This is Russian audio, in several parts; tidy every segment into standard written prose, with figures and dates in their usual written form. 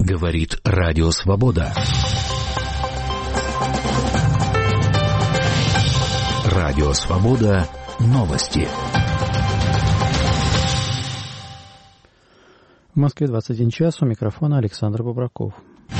Говорит Радио Свобода. Радио Свобода. Новости. В Москве 21 час. У микрофона Александр Бобраков.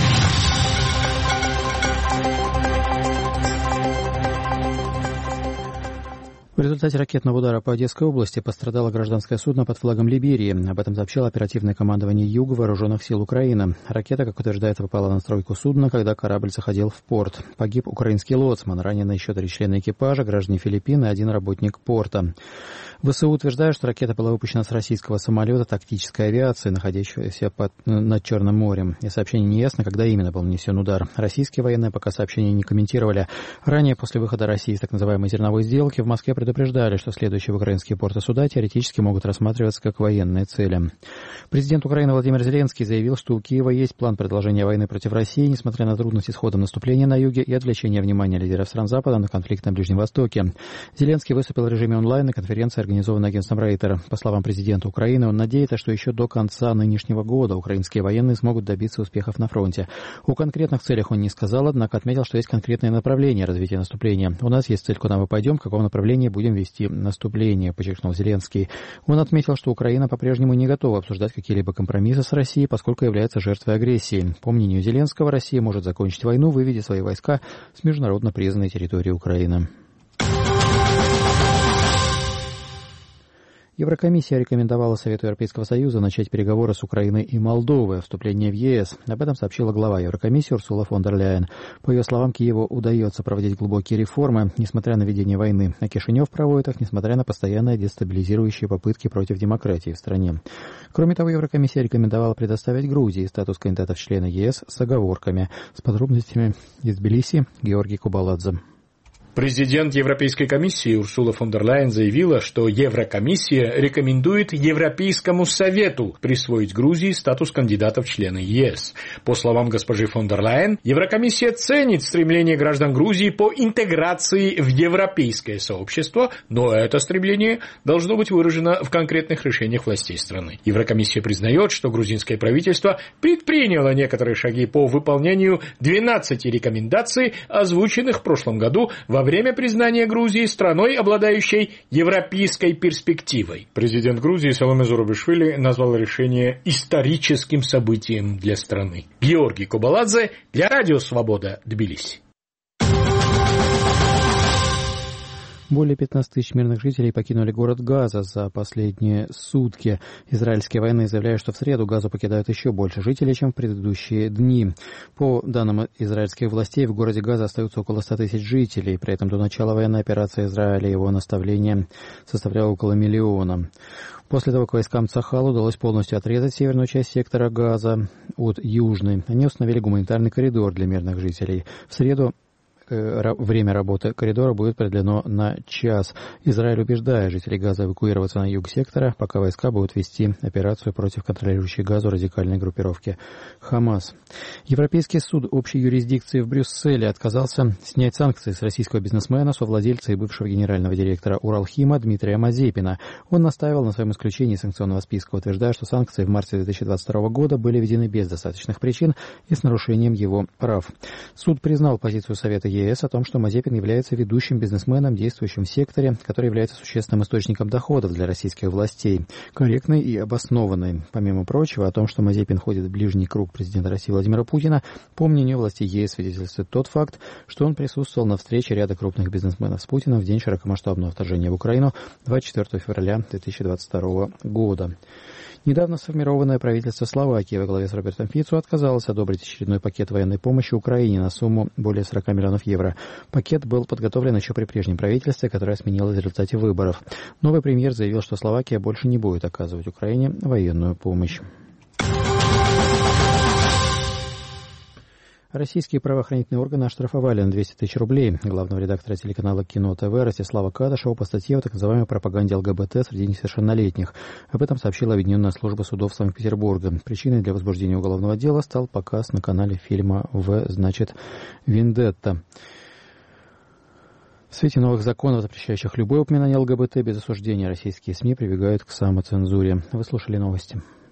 В результате ракетного удара по Одесской области пострадало гражданское судно под флагом Либерии. Об этом сообщило оперативное командование Юга Вооруженных сил Украины. Ракета, как утверждается, попала на стройку судна, когда корабль заходил в порт. Погиб украинский лоцман, ранены еще 3 члена экипажа, граждане Филиппин и 1 работник порта. ВСУ утверждают, что ракета была выпущена с российского самолета тактической авиации, находящегося над Черным морем. И сообщение не ясно, когда именно был нанесен удар. Российские военные пока сообщения не комментировали. Ранее, после выхода России из так называемой зерновой сделки, в Москве предупреждали, что следующие в украинские порты суда теоретически могут рассматриваться как военные цели. Президент Украины Владимир Зеленский заявил, что у Киева есть план продолжения войны против России, несмотря на трудности с ходом наступления на юге и отвлечения внимания лидеров стран Запада на конфликт на Ближнем Востоке. Зеленский выступил в режиме онлайн на конференции, организованной агентством Рейтер. По словам президента Украины, он надеется, что еще до конца нынешнего года украинские военные смогут добиться успехов на фронте. О конкретных целях он не сказал, однако отметил, что есть конкретное направление развития наступления. У нас есть цель, куда мы пойдем, в каком направлении будем вести наступление, подчеркнул Зеленский. Он отметил, что Украина по-прежнему не готова обсуждать какие-либо компромиссы с Россией, поскольку является жертвой агрессии. По мнению Зеленского, Россия может закончить войну, выведя свои войска с международно признанной территории Украины. Еврокомиссия рекомендовала Совету Европейского Союза начать переговоры с Украиной и Молдовой о вступлении в ЕС. Об этом сообщила глава Еврокомиссии Урсула фон дер Ляйен. По ее словам, Киеву удается проводить глубокие реформы, несмотря на ведение войны, а Кишинев проводит их, несмотря на постоянные дестабилизирующие попытки против демократии в стране. Кроме того, Еврокомиссия рекомендовала предоставить Грузии статус кандидата в члены ЕС с оговорками. С подробностями из Тбилиси Георгий Кубаладзе. Президент Европейской комиссии Урсула фон дер Ляйен заявила, что Еврокомиссия рекомендует Европейскому Совету присвоить Грузии статус кандидата в члены ЕС. По словам госпожи фон дер Ляйен, Еврокомиссия ценит стремление граждан Грузии по интеграции в европейское сообщество, но это стремление должно быть выражено в конкретных решениях властей страны. Еврокомиссия признает, что грузинское правительство предприняло некоторые шаги по выполнению 12 рекомендаций, озвученных в прошлом году во время признания Грузии страной, обладающей европейской перспективой. Президент Грузии Саломе Зурабишвили назвал решение историческим событием для страны. Георгий Кубаладзе для Радио Свобода, Тбилиси. Более 15 тысяч мирных жителей покинули город Газа за последние сутки. Израильские военные заявляют, что в среду Газу покидают еще больше жителей, чем в предыдущие дни. По данным израильских властей, в городе Газа остаются около 100 тысяч жителей. При этом до начала военной операции Израиля его население составляло около 1 миллиона. После того, как войскам Цахал удалось полностью отрезать северную часть сектора Газа от южной, они установили гуманитарный коридор для мирных жителей. В среду время работы коридора будет продлено на час. Израиль убеждает жителей Газа эвакуироваться на юг сектора, пока войска будут вести операцию против контролирующей Газу радикальной группировки Хамас. Европейский суд общей юрисдикции в Брюсселе отказался снять санкции с российского бизнесмена, совладельца и бывшего генерального директора Уралхима Дмитрия Мазепина. Он настаивал на своем исключении из санкционного списка, утверждая, что санкции в марте 2022 года были введены без достаточных причин и с нарушением его прав. Суд признал позицию Совета ЕС о том, что Мазепин является ведущим бизнесменом, действующим в секторе, который является существенным источником доходов для российских властей, корректной и обоснованной. Помимо прочего, о том, что Мазепин входит в ближний круг президента России Владимира Путина, по мнению властей ЕС свидетельствует тот факт, что он присутствовал на встрече ряда крупных бизнесменов с Путиным в день широкомасштабного вторжения в Украину 24 февраля 2022 года. Недавно сформированное правительство Словакии во главе с Робертом Фицо отказалось одобрить очередной пакет военной помощи Украине на сумму более 40 миллионов евро. Пакет был подготовлен еще при прежнем правительстве, которое сменилось в результате выборов. Новый премьер заявил, что Словакия больше не будет оказывать Украине военную помощь. Российские правоохранительные органы оштрафовали на 200 тысяч рублей главного редактора телеканала Кино ТВ Ростислава Кадышева по статье о так называемой пропаганде ЛГБТ среди несовершеннолетних. Об этом сообщила Объединенная служба судов Санкт-Петербурга. Причиной для возбуждения уголовного дела стал показ на канале фильма «Вендетта». В свете новых законов, запрещающих любое упоминание ЛГБТ без осуждения, российские СМИ прибегают к самоцензуре. Вы слушали новости.